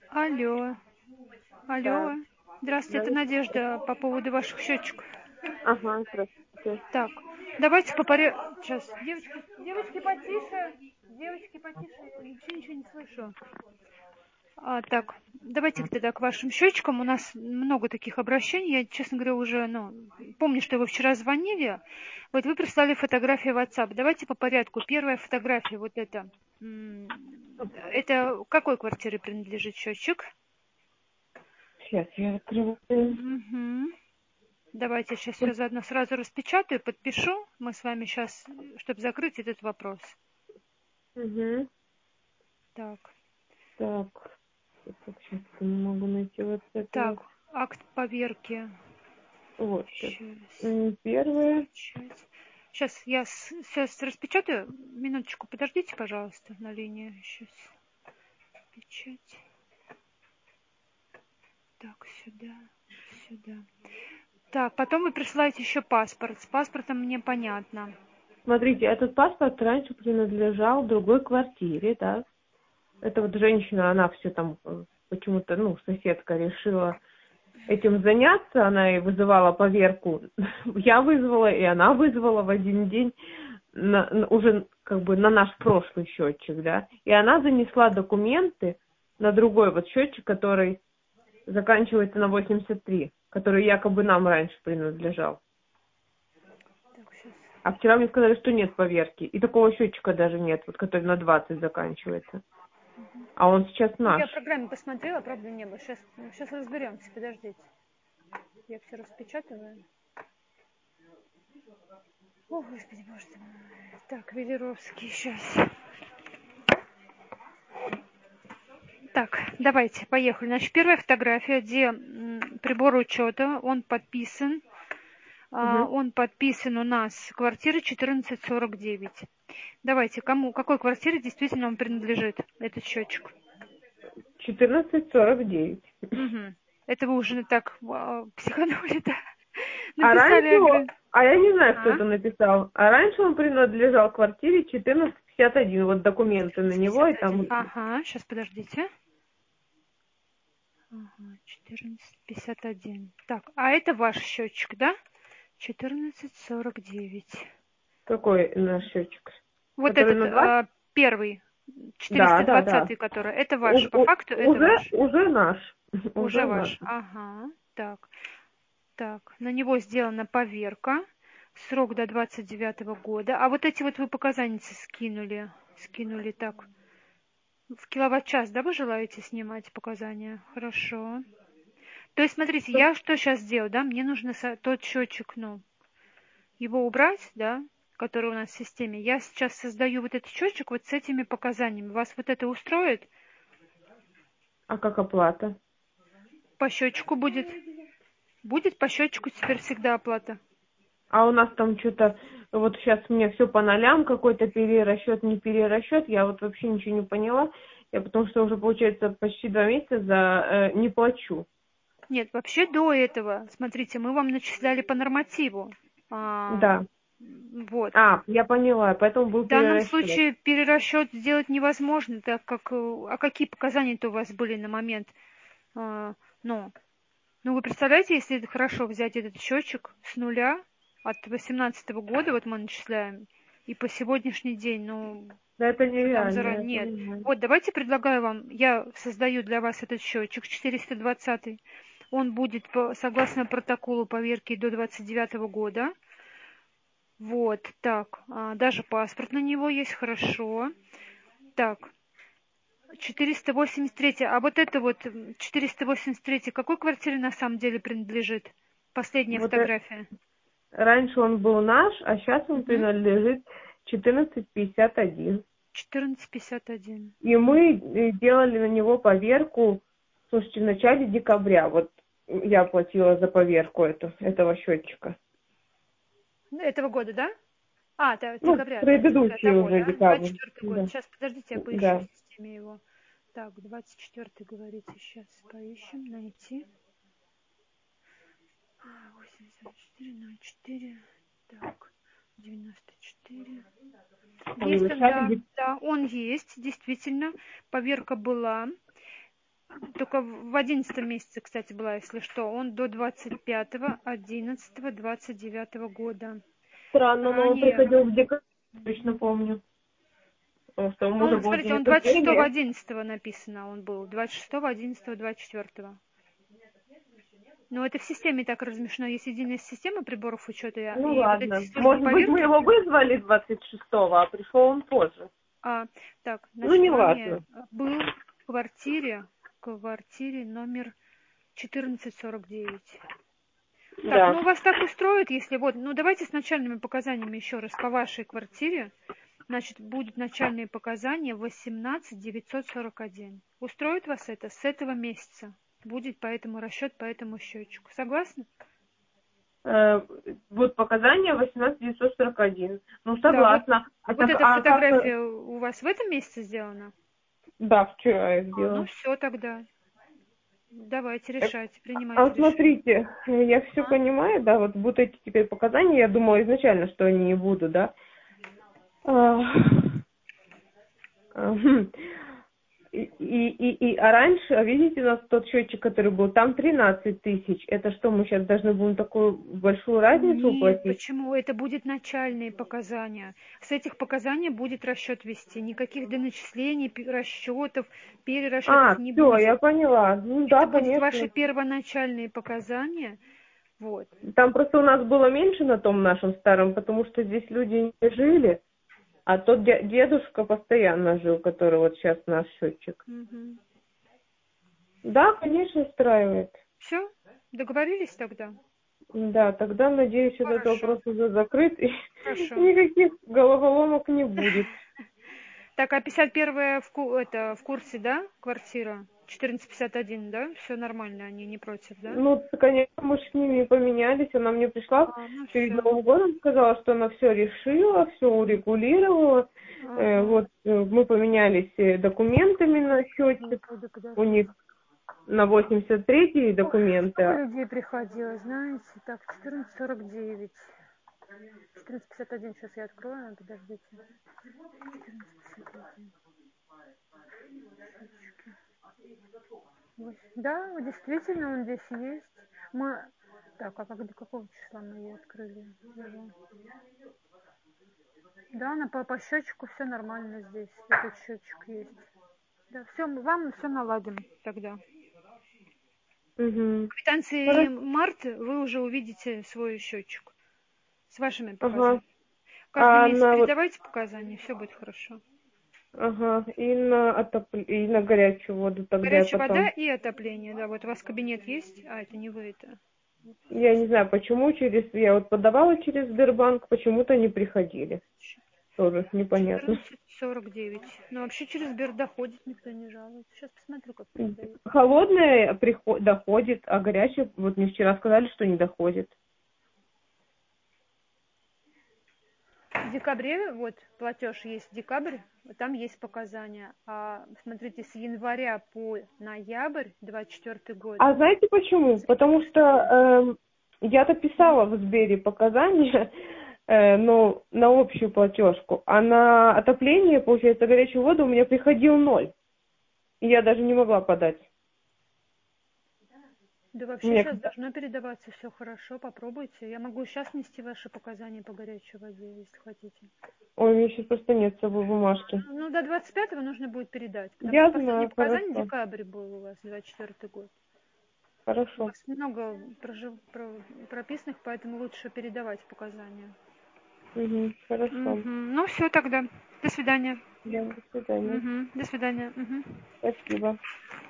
Алло, Да, алло. Здравствуйте, да. это Надежда по поводу ваших счетчиков. Ага, здравствуйте. Так, давайте по порядку. Сейчас, девочки, потише. Девочки, потише, я ничего не слышу. Так, давайте тогда к вашим счетчикам. У нас много таких обращений. Я, честно говоря, уже, помню, что вы вчера звонили. Вот вы прислали фотографии в WhatsApp. Давайте по порядку. Первая фотография, вот эта. Это какой квартире принадлежит счетчик? Сейчас я открываю. Мгм. Давайте сейчас все заодно сразу распечатаю, подпишу. Мы с вами сейчас, чтобы закрыть этот вопрос. Угу. Так, Так, сейчас не могу найти вот это так, вот. акт поверки. Вот. Сейчас, Первое. скачать. Сейчас я сейчас распечатаю. Минуточку, подождите, пожалуйста, на линии. Сейчас. Печать. Так, сюда, сюда. Так, потом вы присылаете еще паспорт. С паспортом мне понятно. Смотрите, этот паспорт раньше принадлежал другой квартире, да. Это вот женщина, она все там почему-то, соседка решила этим заняться, она и вызывала поверку. Я вызвала, и она вызвала в один день уже как бы на наш прошлый счетчик, да. И она занесла документы на другой вот счетчик, который заканчивается на 83, который якобы нам раньше принадлежал. Так, сейчас. А вчера мне сказали, что нет поверки. И такого счетчика даже нет, вот который на 20 заканчивается. А он сейчас Ну, я наш. в программе посмотрела, правда не было. Сейчас разберемся, подождите. Я все распечатываю. О, Господи, боже ты мой. Так, Велеровский, сейчас. Так, давайте, поехали. Значит, первая фотография, где прибор учета, он подписан. Угу. Он подписан у нас квартира 1449. Давайте, какой квартире действительно он принадлежит, этот счетчик? 1449. Угу. Это вы уже так психанули, да? А Написали раньше, а я не знаю, кто А? это написал. А раньше он принадлежал квартире 1451. Вот документы на него и там. 1451. Ага, сейчас подождите. Ага, 1451. Так, а это ваш счетчик, да? 1449. Какой наш счетчик? Вот Который этот на 20? первый, Да, да, да. 420, который, это ваш, по факту это ваш. Уже наш. Уже Уже наш. ваш. Ага. Так. Так. На него сделана поверка. Срок до 29 года. А вот эти вот вы показания скинули. Скинули так. В киловатт-час, да, вы желаете снимать показания? Хорошо. То есть, смотрите, я что сейчас делаю, да? Мне нужно тот счетчик, его убрать, да, который у нас в системе. Я сейчас создаю вот этот счетчик вот с этими показаниями. Вас вот это устроит? А как оплата? По счетчику будет. Будет по счетчику теперь всегда оплата. А у нас там что-то, вот сейчас мне все по нолям, какой-то перерасчет, не перерасчет, я вот вообще ничего не поняла. Я потому что уже, получается, почти 2 месяца не плачу. Нет, вообще до этого, смотрите, мы вам начисляли по нормативу. Да. Вот. А, я поняла, поэтому был В данном перерасчет. случае перерасчет сделать невозможно, так как... А какие показания-то у вас были на момент? А, ну, вы представляете, если хорошо взять этот счетчик с нуля, от 2018 года, вот мы начисляем, и по сегодняшний день, Да это что там нереально, я заранее нет. понимаю. Вот, давайте предлагаю вам, я создаю для вас этот счетчик 420. Он будет согласно протоколу поверки до 29 года. Вот, так, даже паспорт на него есть, хорошо. Так, 483. А вот это вот 483, какой квартире на самом деле принадлежит? Последняя Вот фотография. раньше он был наш, а сейчас он Угу. принадлежит 1451. 1451. И мы делали на него поверку, слушайте, в начале декабря. Вот я платила за поверку этого счетчика. Этого года, да? Это Ну, декабря, да, декабря предыдущий того, уже да? декабрь. 24 год. Да. Сейчас, подождите, я поищу в Да. системе его. Так, 24 говорите, сейчас поищем, найти. 8404, так, 94. Там в Есть он, да, начале да, он есть, действительно, поверка была. Только в 11 месяце, кстати, была, если что. Он до 25-11-29 года. Странно, но он Ранее. приходил в декабре, точно помню. Потому что у мужа Он, был смотрите, день он рождения. 26-11 написано, он был. 26-11-24. Но это в системе так размещено. Есть единая система приборов учета. Ну И вот эти ладно. службы Может быть, мы поверки. его вызвали 26-го, а пришел он позже. Так, Ну, значит, не ранее важно. был в квартире номер 1449. Так, Да. ну вас так устроит, если вот, ну давайте с начальными показаниями еще раз по вашей квартире. Значит, будут начальные показания 18 941. Устроит вас это с этого месяца? Будет поэтому расчет по этому счетчику. Согласны? Э, Вот показания 18941. Ну, Да, вот, согласна. вот эта А как... фотография у вас в этом месяце сделана? Да, вчера я Ну сделала. все тогда. Давайте, Э, решайте, А принимайте решение. смотрите, я все А? понимаю, да, вот будут эти теперь показания, я думала изначально, что они не будут, да. А, хм. А раньше, видите, у нас тот счетчик, который был, там 13 тысяч. Это что, мы сейчас должны будем такую большую разницу Нет, уплатить? почему? Это будет начальные показания. С этих показаний будет расчет вести. Никаких доначислений, расчетов, перерасчетов не Все, я будет. поняла. Ну да, Это будут ваши конечно. первоначальные показания. Вот. Там просто у нас было меньше на том нашем старом, потому что здесь люди не жили, а тот дедушка постоянно жил, который вот сейчас наш счетчик. Угу. Да, конечно, устраивает. Все? Договорились тогда? Да, тогда, надеюсь, этот Хорошо. вопрос уже закрыт, и Хорошо. никаких головоломок не будет. Так, а 51-я это в курсе, да, квартира? 1451, да? Все нормально, они не против, да? Ну, конечно, мы с ними поменялись. Она мне пришла Ну перед все. Новым годом, сказала, что она все решила, все урегулировала. Ага. Мы поменялись документами на счетчик. Господи, У подожди. них на 83-й Ой, сколько документы. людей приходило, знаете? Так, 1449. 1451, сейчас я открою, подождите. 1451. Да, вот действительно, он здесь есть. Мы... Так, а до какого числа мы ее открыли? Его? Да, по счетчику все нормально здесь. Этот счетчик есть. Да, все, вам все наладим тогда. Угу. В квитанции Хорошо. марта вы уже увидите свой счетчик с вашими Ага. показаниями. Каждый месяц Вот, передавайте показания, все будет хорошо. ага, и на горячую воду тогда Горячая вода потом. и отопление, да, вот у вас кабинет есть, это не вы это. Я не знаю, почему я вот подавала через Сбербанк, почему-то не приходили. Тоже непонятно. 1449. Ну, вообще через Сбер доходит, никто не жалуется. Сейчас посмотрю, как передают. Холодная доходит, а горячая, вот мне вчера сказали, что не доходит. В декабре, вот, платеж есть декабрь, вот там есть показания. А смотрите, с января по ноябрь 24 год. А знаете почему? Потому что я-то писала в Сбере показания, но на общую платежку, а на отопление, получается, горячую воду у меня приходил 0. И я даже не могла подать. Да вообще Мне... сейчас должно передаваться все хорошо, попробуйте. Я могу сейчас нести ваши показания по горячей воде, если хотите. Ой, у меня сейчас просто нет с собой бумажки. Ну, до 25-го нужно будет передать, потому что Я последнее знаю, показание хорошо. декабрь был у вас, 24 год. У Хорошо. вас много прописанных, поэтому лучше передавать показания. Угу, хорошо. Мгм. Ну, все тогда. До свидания. Да, до свидания. Мгм. До свидания. Мгм. Спасибо.